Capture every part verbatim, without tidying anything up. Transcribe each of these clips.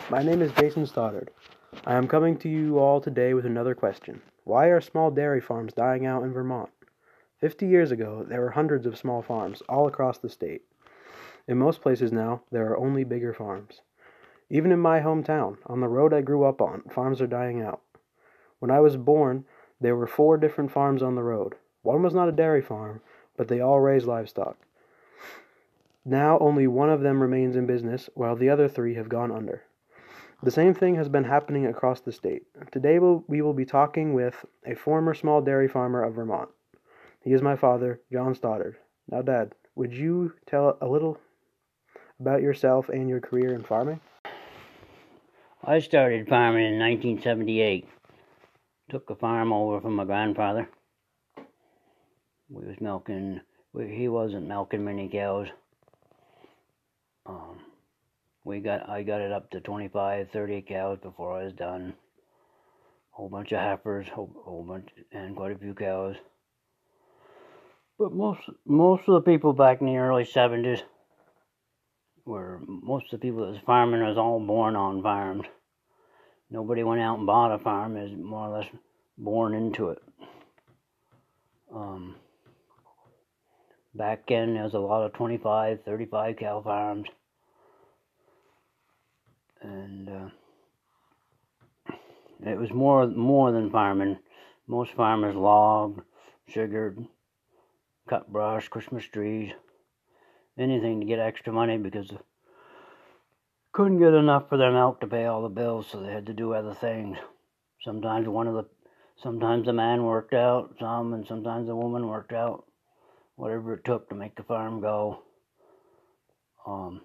My name is Jason Stoddard. I am coming to you all today with another question. Why are small dairy farms dying out in Vermont? Fifty years ago, there were hundreds of small farms all across the state. In most places now, there are only bigger farms. Even in my hometown, on the road I grew up on, farms are dying out. When I was born, there were four different farms on the road. One was not a dairy farm, but they all raised livestock. Now only one of them remains in business, while the other three have gone under. The same thing has been happening across the state. Today we will be talking with a former small dairy farmer of Vermont. He is my father, John Stoddard. Now, Dad, would you tell a little about yourself and your career in farming? I started farming in nineteen seventy-eight. Took a farm over from my grandfather. We was milking, we, he wasn't milking many cows. Um, we got, I got it up to twenty-five, thirty cows before I was done. Whole bunch of heifers, whole, whole bunch, and quite a few cows. But most, most of the people back in the early seventies were, most of the people that was farming was all born on farms. Nobody went out and bought a farm, is more or less born into it. Um, back then, there was a lot of twenty-five, thirty-five cow farms. And uh, it was more more than farming. Most farmers logged, sugared, cut brush, Christmas trees, anything to get extra money because they couldn't get enough for their milk to pay all the bills, so they had to do other things. Sometimes one of the, sometimes the man worked out some, and sometimes the woman worked out, whatever it took to make the farm go. Um,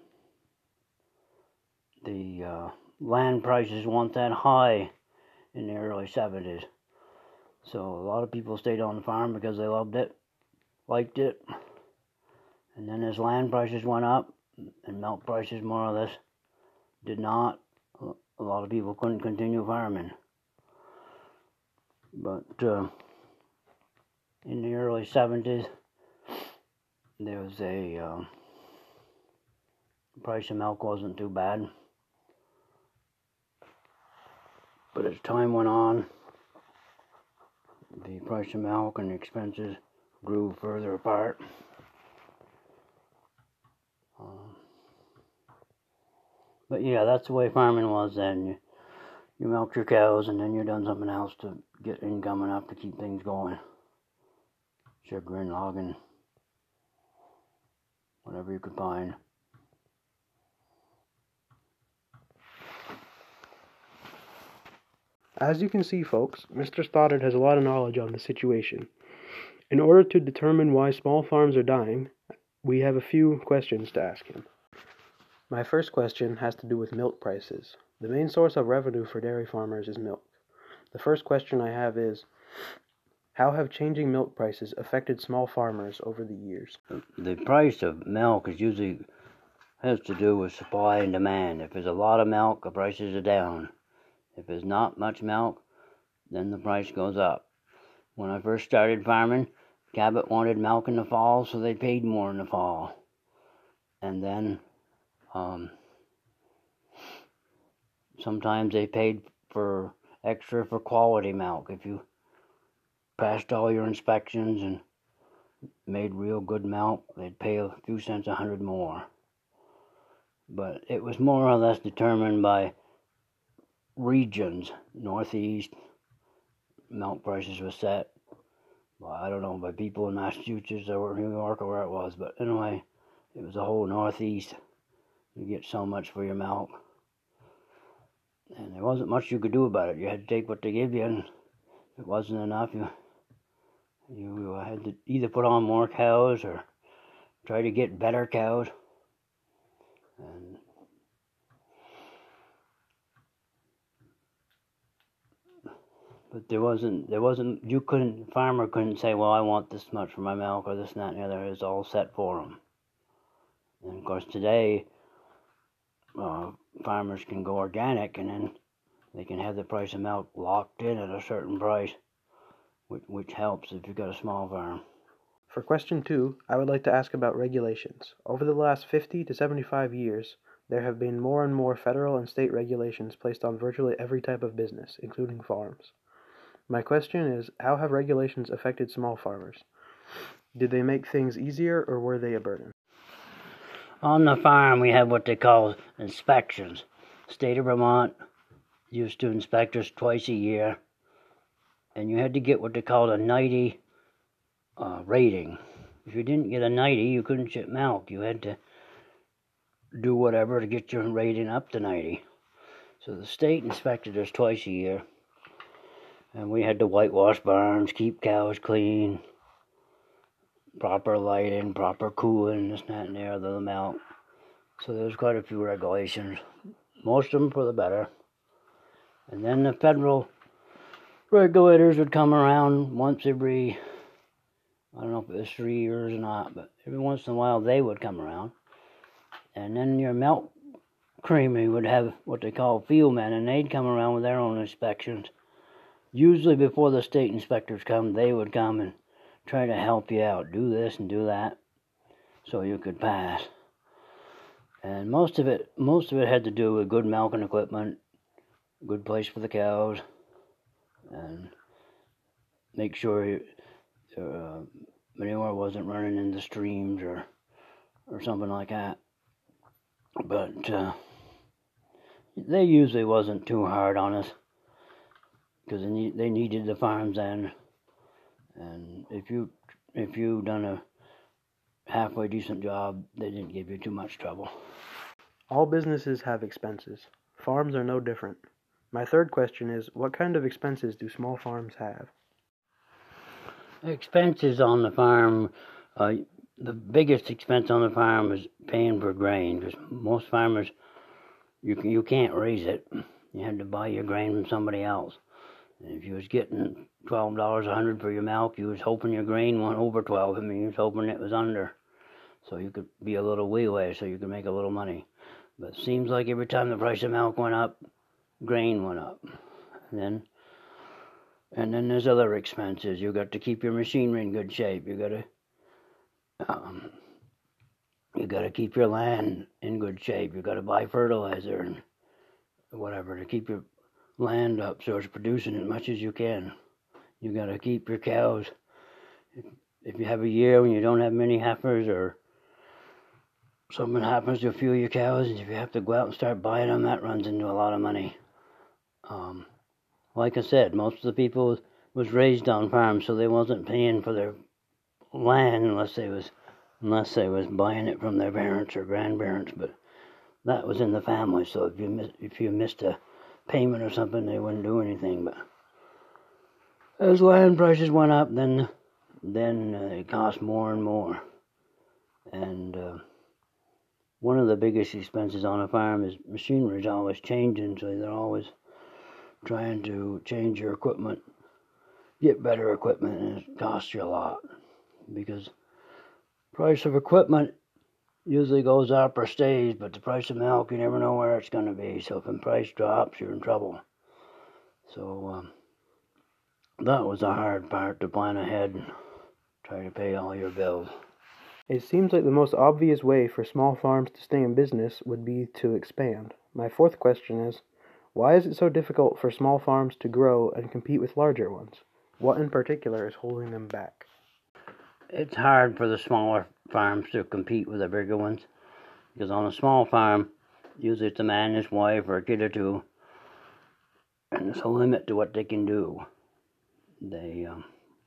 the uh, land prices weren't that high in the early seventies, so a lot of people stayed on the farm because they loved it, liked it. And then as land prices went up and milk prices more or less did not, a lot of people couldn't continue farming. But uh, in the early seventies, there was a uh, price of milk wasn't too bad. But as time went on, the price of milk and the expenses grew further apart. Um, but yeah, that's the way farming was then. You, you milked your cows and then you done something else to get income enough to keep things going. Sugaring, logging, whatever you could find. As you can see, folks, Mister Stoddard has a lot of knowledge on the situation. In order to determine why small farms are dying, we have a few questions to ask him. My first question has to do with milk prices. The main source of revenue for dairy farmers is milk. The first question I have is, how have changing milk prices affected small farmers over the years? The price of milk is usually has to do with supply and demand. If there's a lot of milk, the prices are down. If there's not much milk, then the price goes up. When I first started farming, Cabot wanted milk in the fall, so they paid more in the fall. And then um, sometimes they paid for extra for quality milk. If you passed all your inspections and made real good milk, they'd pay a few cents a hundred more. But it was more or less determined by regions. Northeast, milk prices were set, well, I don't know, by people in Massachusetts or New York or where it was, but anyway, it was the whole Northeast. You get so much for your milk. And there wasn't much you could do about it. You had to take what they give you, and if it wasn't enough, you, you had to either put on more cows or try to get better cows. And But there wasn't, there wasn't, you couldn't, farmer couldn't say, well, I want this much for my milk or this and that and the other. It was all set for them. And of course today, uh, farmers can go organic and then they can have the price of milk locked in at a certain price, which, which helps if you've got a small farm. For question two, I would like to ask about regulations. Over the last fifty to seventy-five years, there have been more and more federal and state regulations placed on virtually every type of business, including farms. My question is, how have regulations affected small farmers? Did they make things easier, or were they a burden? On the farm, we have what they call inspections. State of Vermont used to inspect us twice a year, and you had to get what they called a ninety uh, rating. If you didn't get a ninety, you couldn't ship milk. You had to do whatever to get your rating up to ninety. So the state inspected us twice a year, and we had to whitewash barns, keep cows clean, proper lighting, proper cooling, this, that, and the other, the milk. So there was quite a few regulations, most of them for the better. And then the federal regulators would come around once every, I don't know if it was three years or not, but every once in a while they would come around. And then your milk creamery would have what they call field men, and they'd come around with their own inspections. Usually before the state inspectors come, they would come and try to help you out, do this and do that, so you could pass. And most of it, most of it had to do with good milking equipment, good place for the cows, and make sure your uh, manure wasn't running into streams or or something like that. But uh, they usually wasn't too hard on us, because they, need, they needed the farms then. And if you if you done a halfway decent job, they didn't give you too much trouble. All businesses have expenses. Farms are no different. My third question is, what kind of expenses do small farms have? Expenses on the farm, uh, the biggest expense on the farm is paying for grain, because most farmers, you can, you can't raise it. You had to buy your grain from somebody else. And if you was getting twelve dollars a hundred for your milk, you was hoping your grain went over twelve. I mean, you was hoping it was under, so you could be a little leeway, so you could make a little money. But it seems like every time the price of milk went up, grain went up. And then, and then there's other expenses. You got to keep your machinery in good shape. You got to, um, you got to keep your land in good shape. You got to buy fertilizer and whatever to keep your land up so it's producing as much as you can. You got to keep your cows. If, if you have a year when you don't have many heifers, or something happens to a few of your cows, and if you have to go out and start buying them, that runs into a lot of money. Um, like I said, most of the people was raised on farms, so they wasn't paying for their land unless they was unless they was buying it from their parents or grandparents. But that was in the family, so if you miss, if you missed a payment or something, they wouldn't do anything. But as land prices went up, then then uh, it cost more and more. And uh, one of the biggest expenses on a farm is machinery is always changing, so they're always trying to change your equipment, get better equipment, and it costs you a lot, because price of equipment usually goes up or stays, but the price of milk, you never know where it's going to be. So if the price drops, you're in trouble. So um, that was the hard part, to plan ahead and try to pay all your bills. It seems like the most obvious way for small farms to stay in business would be to expand. My fourth question is, why is it so difficult for small farms to grow and compete with larger ones? What in particular is holding them back? It's hard for the smaller farms to compete with the bigger ones, because on a small farm, usually it's a man and his wife or a kid or two, and there's a limit to what they can do. They, um,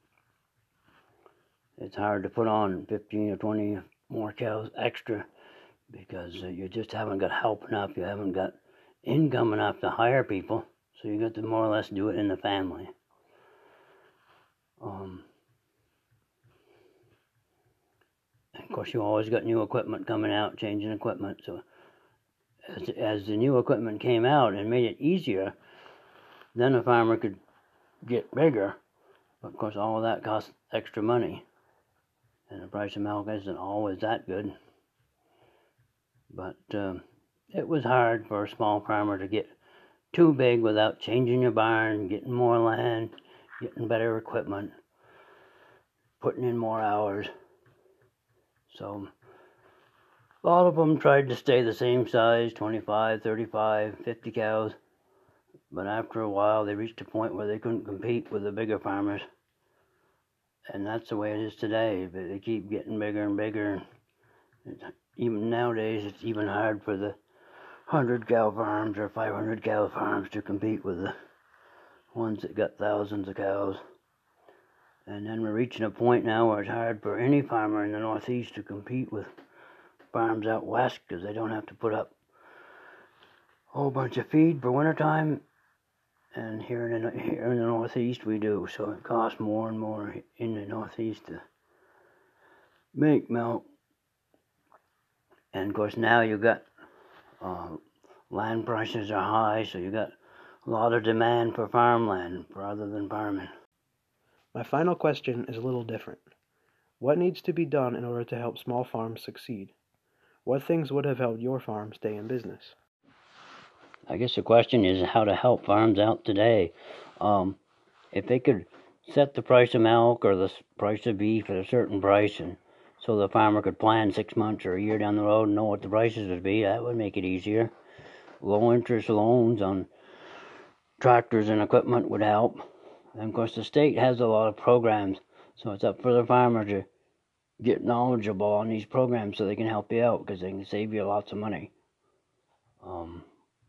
it's hard to put on fifteen or twenty more cows extra, because uh, you just haven't got help enough, you haven't got income enough to hire people, so you got to more or less do it in the family. Um, Of course, you always got new equipment coming out, changing equipment. So as, as the new equipment came out and made it easier, then a farmer could get bigger. But of course, all of that costs extra money. And the price of milk isn't always that good. But um, it was hard for a small farmer to get too big without changing your barn, getting more land, getting better equipment, putting in more hours. So A lot of them tried to stay the same size, twenty-five, thirty-five, fifty cows. But after a while, they reached a point where they couldn't compete with the bigger farmers. And that's the way it is today. But they keep getting bigger and bigger. Even nowadays, it's even hard for the one hundred cow farms or five hundred cow farms to compete with the ones that got thousands of cows. And then we're reaching a point now where it's hard for any farmer in the Northeast to compete with farms out west, because they don't have to put up a whole bunch of feed for wintertime. And here in, the, here in the Northeast we do, so it costs more and more in the Northeast to make milk. And of course now you got uh, land prices are high, so you got a lot of demand for farmland rather than farming. My final question is a little different. What needs to be done in order to help small farms succeed? What things would have helped your farm stay in business? I guess the question is how to help farms out today. Um, if they could set the price of milk or the price of beef at a certain price, and so the farmer could plan six months or a year down the road and know what the prices would be, that would make it easier. Low interest loans on tractors and equipment would help. And of course the state has a lot of programs, so it's up for the farmer to get knowledgeable on these programs so they can help you out, because they can save you lots of money. Um,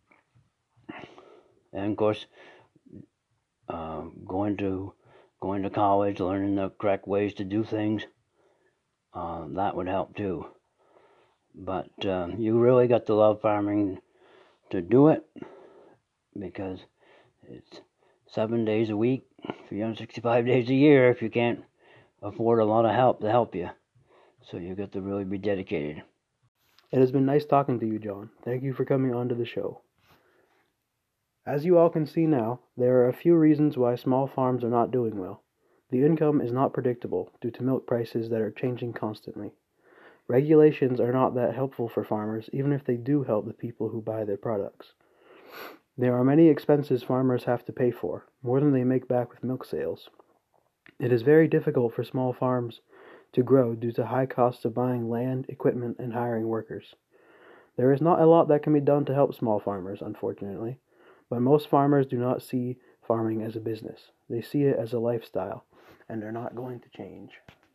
and of course, uh, going to going to college, learning the correct ways to do things, uh, that would help too. But uh, you really got to love farming to do it, because it's seven days a week, three hundred sixty-five days a year, if you can't afford a lot of help to help you. So you got to really be dedicated. It has been nice talking to you, John. Thank you for coming on to the show. As you all can see now, there are a few reasons why small farms are not doing well. The income is not predictable due to milk prices that are changing constantly. Regulations are not that helpful for farmers, even if they do help the people who buy their products. There are many expenses farmers have to pay for, more than they make back with milk sales. It is very difficult for small farms to grow due to high costs of buying land, equipment, and hiring workers. There is not a lot that can be done to help small farmers, unfortunately, but most farmers do not see farming as a business. They see it as a lifestyle, and are not going to change.